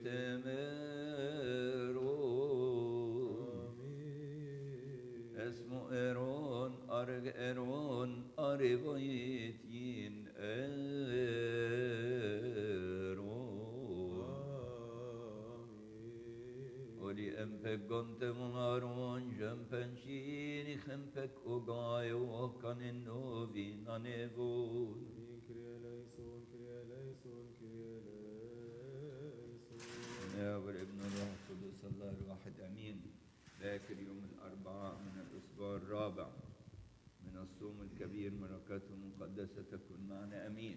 تمرون اسمو إيرون أرج إيرون أريبويتين إيرون ولي أمبك قنت مهارون جنبن شيني خمبك أقاي وكان النوبي نانيبون يا ابن الروح القدس الله الواحد امين. ذاكر يوم الاربعاء من الاسبوع الرابع من الصوم الكبير، بركاته المقدسه تكن معنا امين.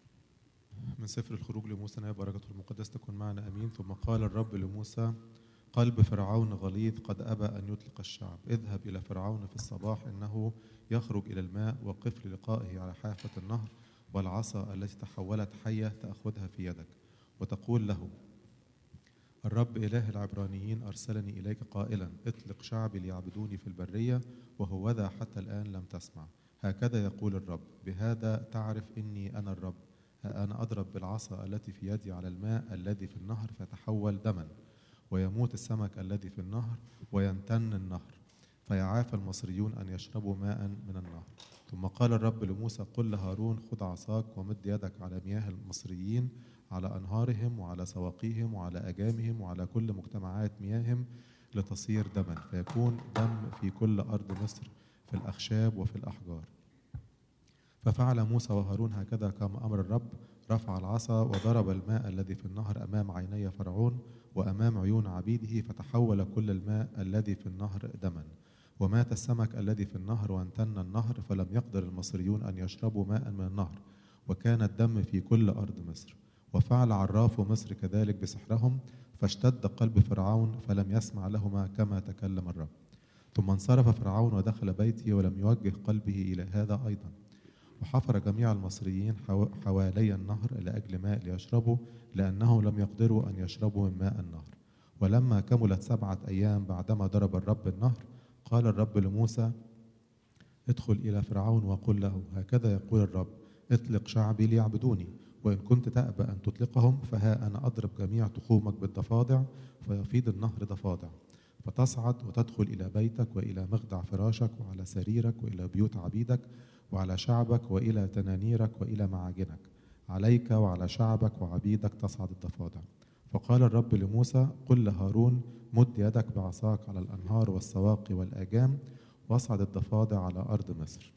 من سفر الخروج لموسى نائب بركته المقدسه تكن معنا امين. ثم قال الرب لموسى: قلب فرعون غليظ قد ابى ان يطلق الشعب، اذهب الى فرعون في الصباح انه يخرج الى الماء، وقف للقائه على حافه النهر، والعصا التي تحولت حيه تاخذها في يدك، وتقول له: الرب إله العبرانيين أرسلني إليك قائلا: اطلق شعبي ليعبدوني في البرية، وهوذا حتى الآن لم تسمع. هكذا يقول الرب: بهذا تعرف إني أنا الرب. ها أنا أضرب بالعصا التي في يدي على الماء الذي في النهر فتحول دما، ويموت السمك الذي في النهر، وينتن النهر، فيعاف المصريون أن يشربوا ماء من النهر. ثم قال الرب لموسى: قل لهارون: خذ عصاك ومد يدك على مياه المصريين، على أنهارهم وعلى سواقيهم وعلى أجامهم وعلى كل مجتمعات مياههم، لتصير دما، فيكون دم في كل أرض مصر، في الأخشاب وفي الأحجار. ففعل موسى وهارون هكذا كما أمر الرب. رفع العصا وضرب الماء الذي في النهر أمام عيني فرعون وأمام عيون عبيده، فتحول كل الماء الذي في النهر دما، ومات السمك الذي في النهر وانتن النهر، فلم يقدر المصريون أن يشربوا ماء من النهر، وكان الدم في كل أرض مصر. وفعل عراف مصر كذلك بسحرهم، فاشتد قلب فرعون فلم يسمع لهما كما تكلم الرب. ثم انصرف فرعون ودخل بيته، ولم يوجه قلبه إلى هذا أيضا. وحفر جميع المصريين حوالي النهر لأجل ماء ليشربوا، لأنهم لم يقدروا أن يشربوا من ماء النهر. ولما كملت 7 أيام بعدما ضرب الرب النهر، قال الرب لموسى: ادخل إلى فرعون وقل له: هكذا يقول الرب: اطلق شعبي ليعبدوني، وإن كنت تأبى أن تطلقهم فها أنا أضرب جميع تخومك بالضفادع، فيفيض النهر ضفادع، فتصعد وتدخل إلى بيتك وإلى مخدع فراشك وعلى سريرك وإلى بيوت عبيدك وعلى شعبك وإلى تنانيرك وإلى معاجنك، عليك وعلى شعبك وعبيدك تصعد الضفادع. فقال الرب لموسى: قل لهارون: مد يدك بعصاك على الأنهار والسواقي والآجام، واصعد الضفادع على أرض مصر.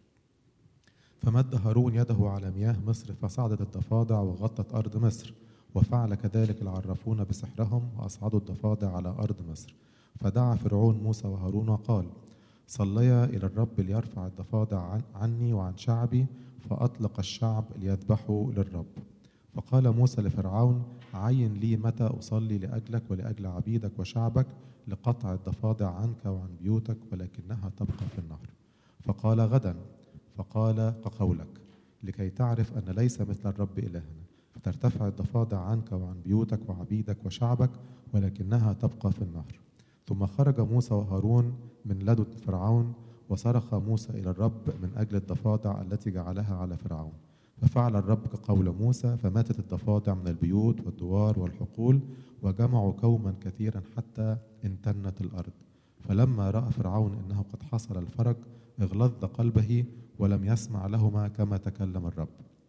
فمد هارون يده على مياه مصر، فصعدت الضفادع وغطت أرض مصر. وفعل كذلك العرافون بسحرهم، وأصعدوا الضفادع على أرض مصر. فدعا فرعون موسى وهارون وقال: صليا إلى الرب ليرفع الضفادع عني وعن شعبي، فأطلق الشعب ليذبحوا للرب. فقال موسى لفرعون: عين لي متى أصلي لأجلك ولأجل عبيدك وشعبك لقطع الضفادع عنك وعن بيوتك، ولكنها تبقى في النهر. فقال: غدا. فقال: كقولك، لكي تعرف أن ليس مثل الرب إلهنا، فترتفع الضفادع عنك وعن بيوتك وعبيدك وشعبك، ولكنها تبقى في النهر. ثم خرج موسى وهارون من لدن فرعون، وصرخ موسى إلى الرب من أجل الضفادع التي جعلها على فرعون. ففعل الرب كقول موسى، فماتت الضفادع من البيوت والدوار والحقول، وجمعوا كوما كثيرا حتى امتنت الأرض. فلما رأى فرعون أنه قد حصل الفرج، اغلظ قلبه ولم يسمع لهما كما تكلم الرب.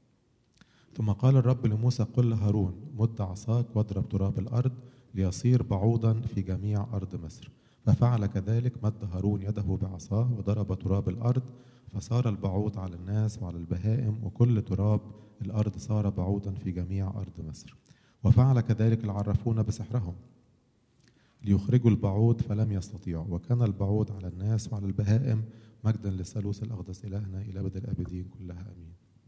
ثم قال الرب لموسى: قل لهارون: مد عصاك واضرب تراب الأرض ليصير بعوضا في جميع أرض مصر. ففعل كذلك، مد هارون يده بعصاه وضرب تراب الأرض، فصار البعوض على الناس وعلى البهائم، وكل تراب الأرض صار بعوضا في جميع أرض مصر. وفعل كذلك العرافون بسحرهم ليخرجوا البعوض، فلم يستطيعوا، وكان البعوض على الناس وعلى البهائم. مجدا للثالوث الأقدس إلهنا إلى أبد الآبدين كلها آمين.